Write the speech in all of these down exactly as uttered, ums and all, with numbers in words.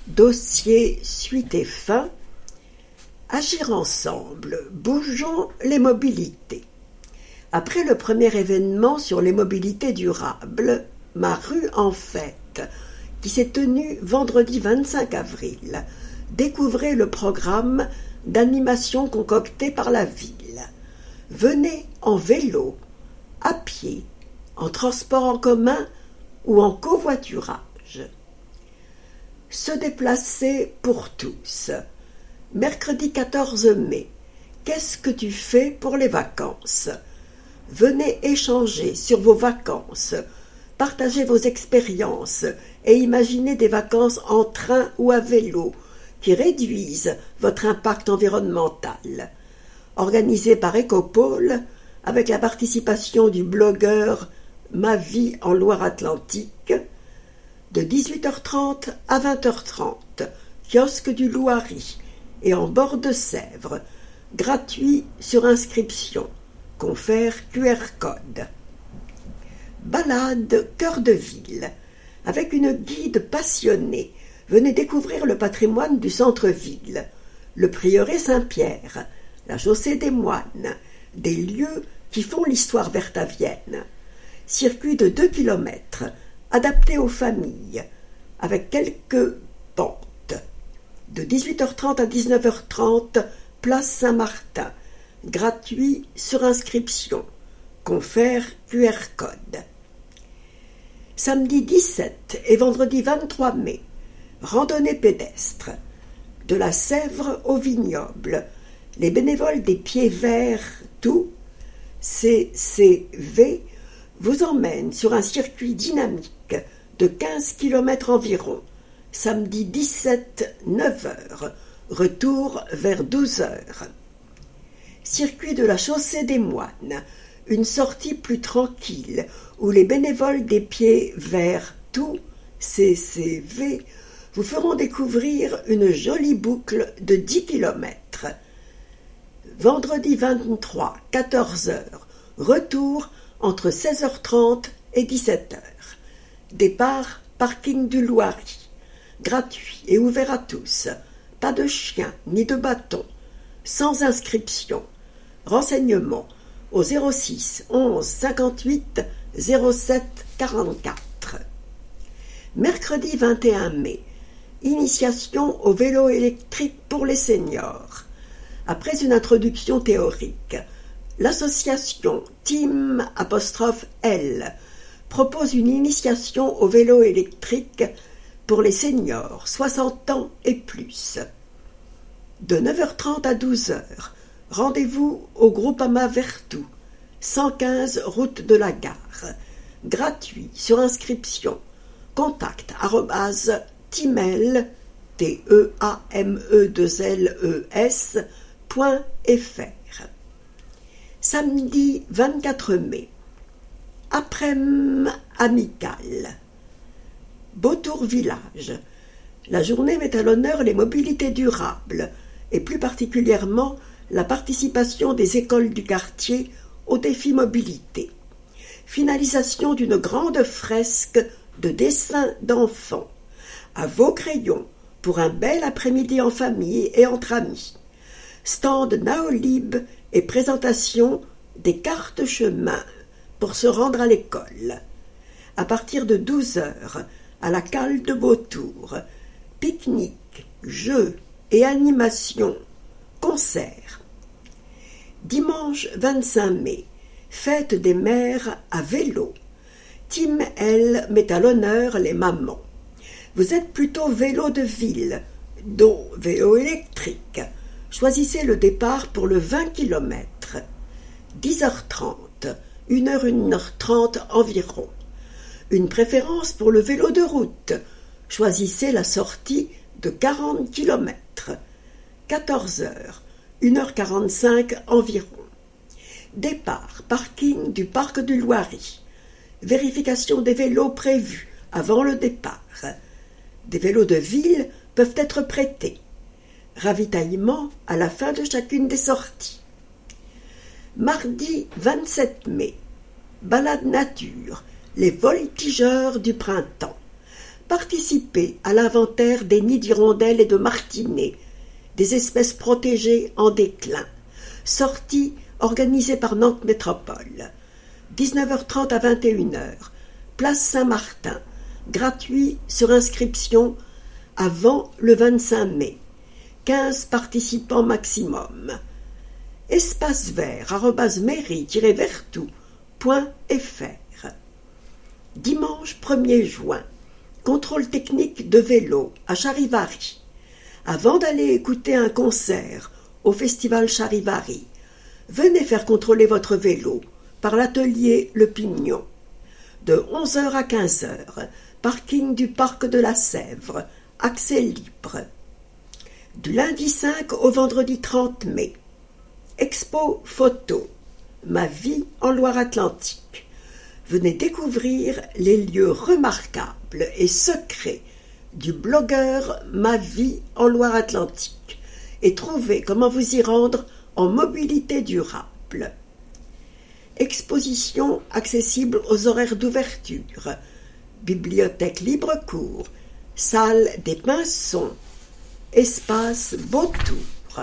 Dossier suite et fin. Agir ensemble, bougeons les mobilités. Après le premier événement sur les mobilités durables, Ma rue en fête, qui s'est tenue vendredi vingt-cinq avril, découvrez le programme d'animation concocté par la ville. Venez en vélo, à pied, en transport en commun ou en covoiturage. Se déplacer pour tous. Mercredi quatorze mai. Qu'est-ce que tu fais pour les vacances? Venez échanger sur vos vacances, partagez vos expériences et imaginez des vacances en train ou à vélo qui réduisent votre impact environnemental. Organisé par Écopole, avec la participation du blogueur Ma vie en Loire-Atlantique, de dix-huit heures trente à vingt heures trente, kiosque du Louari et en bord de Sèvres, gratuit sur inscription, confère Q R code. Balade cœur de ville, avec une guide passionnée, venez découvrir le patrimoine du centre-ville, le prieuré Saint-Pierre, la chaussée des moines, des lieux qui font l'histoire vertavienne. Circuit de deux kilomètres, adapté aux familles, avec quelques pentes. De dix-huit heures trente à dix-neuf heures trente, place Saint-Martin, gratuit sur inscription, confère Q R code. Samedi dix-sept et vendredi vingt-trois mai, randonnée pédestre. De la Sèvre au vignoble, les bénévoles des Pieds Verts tout, C C V, vous emmènent sur un circuit dynamique de quinze kilomètres environ, samedi dix-sept, neuf heures, retour vers douze heures. Circuit de la chaussée des moines, une sortie plus tranquille où les bénévoles des Pieds Verts tout, C C V, vous feront découvrir une jolie boucle de dix kilomètres. Vendredi vingt-trois, quatorze heures, retour entre seize heures trente et dix-sept heures. Départ parking du Louari, gratuit et ouvert à tous, pas de chiens ni de bâtons, sans inscription. Renseignements au zéro six onze cinquante-huit zéro sept quarante-quatre. Mercredi vingt et un mai, initiation au vélo électrique pour les seniors. Après une introduction théorique, l'association Team apostrophe L propose une initiation au vélo électrique pour les seniors soixante ans et plus. De neuf heures trente à douze heures, rendez-vous au Groupama Vertou, cent quinze route de la Gare, gratuit sur inscription, contact arobase timel, T E A M E deux L E S, point F R. Samedi vingt-quatre mai, après-midi amicale. Beautour Village. La journée met à l'honneur les mobilités durables et plus particulièrement la participation des écoles du quartier au défi mobilité. Finalisation d'une grande fresque de dessins d'enfants. À vos crayons pour un bel après-midi en famille et entre amis. Stand Naolib et présentation des cartes chemin pour se rendre à l'école. À partir de douze heures, à la cale de Beautour, pique-nique, jeux et animations, concerts. Dimanche vingt-cinq mai, fête des mères à vélo. Team L met à l'honneur les mamans. Vous êtes plutôt vélo de ville, dont vélo électrique. Choisissez le départ pour le vingt kilomètres. dix heures trente, une heure, une heure trente environ. Une préférence pour le vélo de route. Choisissez la sortie de quarante kilomètres. quatorze heures, une heure quarante-cinq environ. Départ, parking du parc du Louari. Vérification des vélos prévus avant le départ. Des vélos de ville peuvent être prêtés. Ravitaillement à la fin de chacune des sorties. Mardi vingt-sept mai, balade nature, les voltigeurs du printemps. Participez à l'inventaire des nids d'hirondelles et de martinets, des espèces protégées en déclin. Sortie organisée par Nantes Métropole. dix-neuf heures trente à vingt et une heures. Place Saint-Martin. Gratuit sur inscription avant le vingt-cinq mai. quinze participants maximum. Espace vert arobase mairie tiret vertou point f r. Dimanche premier juin. Contrôle technique de vélo à Charivari. Avant d'aller écouter un concert au festival Charivari, venez faire contrôler votre vélo par l'atelier Le Pignon. De onze heures à quinze heures, parking du parc de la Sèvre, accès libre. Du lundi cinq au vendredi trente mai, expo photo, ma vie en Loire-Atlantique. Venez découvrir les lieux remarquables et secrets du blogueur Ma vie en Loire-Atlantique et trouver comment vous y rendre en mobilité durable. Exposition accessible aux horaires d'ouverture. Bibliothèque libre-cours. Salle des Pinsons. Espace Beautour.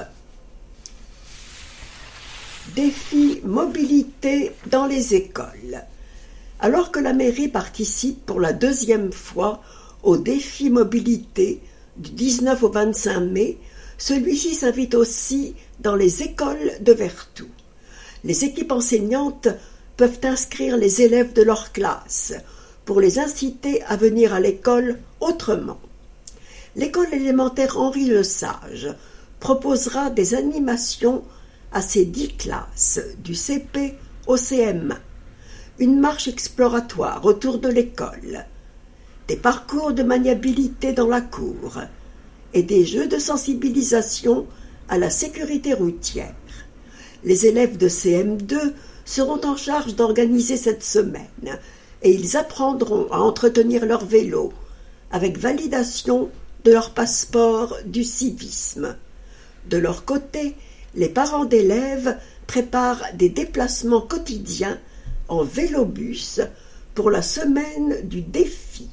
Défi mobilité dans les écoles. Alors que la mairie participe pour la deuxième fois au défi mobilité du dix-neuf au vingt-cinq mai, celui-ci s'invite aussi dans les écoles de Vertou. Les équipes enseignantes peuvent inscrire les élèves de leur classe pour les inciter à venir à l'école autrement. L'école élémentaire Henri Le Sage proposera des animations à ses dix classes, du C P au C M un. Une marche exploratoire autour de l'école, des parcours de maniabilité dans la cour et des jeux de sensibilisation à la sécurité routière. Les élèves de C M deux seront en charge d'organiser cette semaine et ils apprendront à entretenir leur vélo avec validation de leur passeport du civisme. De leur côté, les parents d'élèves préparent des déplacements quotidiens en vélobus pour la semaine du défi.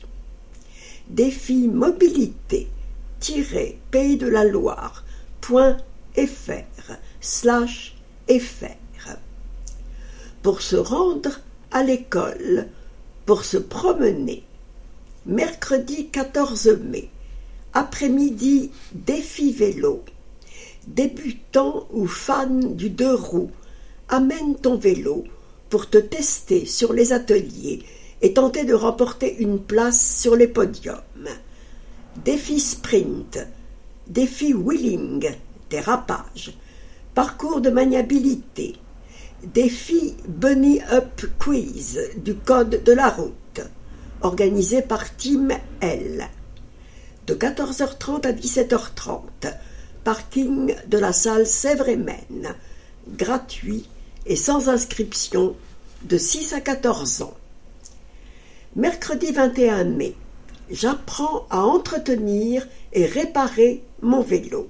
Défi mobilité pays de la Loire point f r slash f r. Pour se rendre à l'école, pour se promener. Mercredi quatorze mai, après-midi défi vélo. Débutant ou fan du deux roues, amène ton vélo pour te tester sur les ateliers et tenter de remporter une place sur les podiums. Défi sprint, défi wheeling, dérapage, parcours de maniabilité, défi bunny up quiz du code de la route, organisé par Team L. De quatorze heures trente à dix-sept heures trente, parking de la salle Sèvres-et-Maine, gratuit et sans inscription de six à quatorze ans. Mercredi vingt et un mai, j'apprends à entretenir et réparer mon vélo.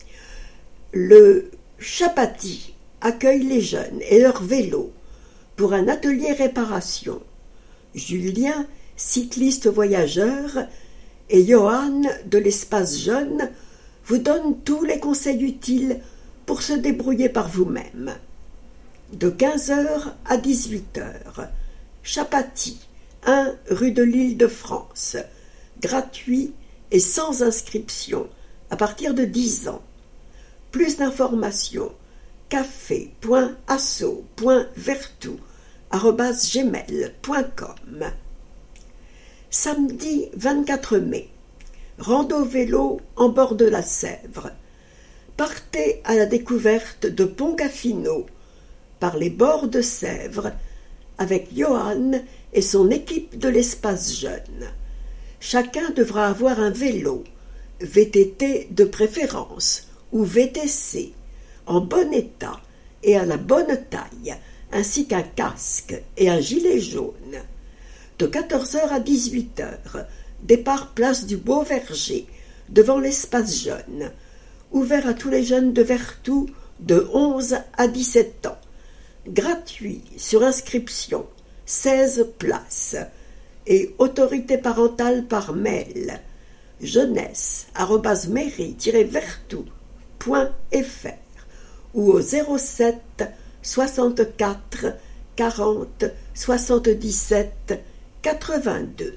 Le Chapati accueille les jeunes et leurs vélos pour un atelier réparation. Julien, cycliste voyageur, et Johan de l'espace jeune vous donnent tous les conseils utiles pour se débrouiller par vous-même. De quinze heures à dix-huit heures, Chapati, un rue de l'Île-de-France, gratuit et sans inscription à partir de dix ans. Plus d'informations, café point asso point vertou arobase gmail point com. Samedi vingt-quatre mai, rando vélo en bord de la Sèvre. Partez à la découverte de Pont-Gaffino par les bords de Sèvres avec Johan et son équipe de l'espace jeune. Chacun devra avoir un vélo, V T T de préférence ou V T C, en bon état et à la bonne taille, ainsi qu'un casque et un gilet jaune. De quatorze heures à dix-huit heures, départ place du Beau-Verger, devant l'espace jeune, ouvert à tous les jeunes de Vertou de onze à dix-sept ans. Gratuit sur inscription, seize places. et autorité parentale par mail jeunesse arobase mairie tiret vertou point f r ou au zéro sept soixante-quatre quarante soixante-dix-sept quatre-vingt-deux.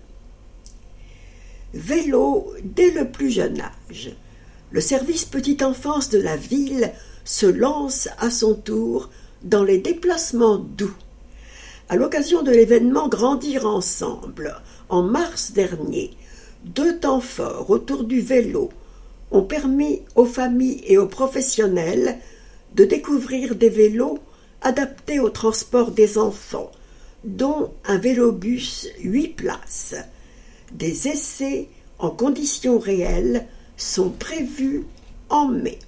Vélo dès le plus jeune âge. Le service petite enfance de la ville se lance à son tour dans les déplacements doux. À l'occasion de l'événement Grandir ensemble, en mars dernier, deux temps forts autour du vélo ont permis aux familles et aux professionnels de découvrir des vélos adaptés au transport des enfants, dont un vélobus huit places. Des essais en conditions réelles sont prévus en mai.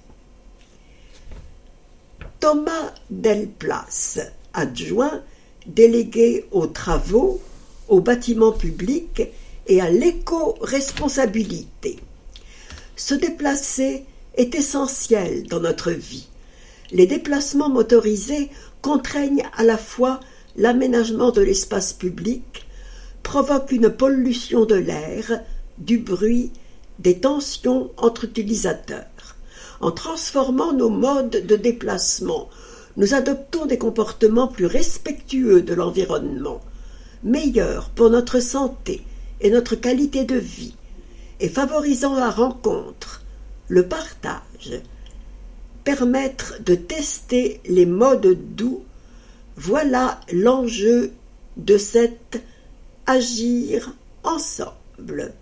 Thomas Delplace, adjoint, délégué aux travaux, aux bâtiments publics et à l'éco-responsabilité. Se déplacer est essentiel dans notre vie. Les déplacements motorisés contraignent à la fois l'aménagement de l'espace public, provoquent une pollution de l'air, du bruit, des tensions entre utilisateurs. En transformant nos modes de déplacement, nous adoptons des comportements plus respectueux de l'environnement, meilleurs pour notre santé et notre qualité de vie, et favorisant la rencontre, le partage. Permettre de tester les modes doux, voilà l'enjeu de cet agir ensemble.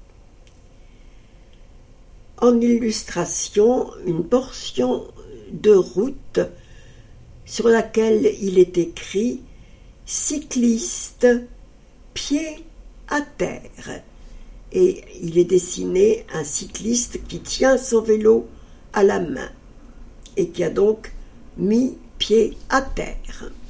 En illustration, une portion de route sur laquelle il est écrit « Cycliste, pied à terre ». Et il est dessiné un cycliste qui tient son vélo à la main et qui a donc mis pied à terre.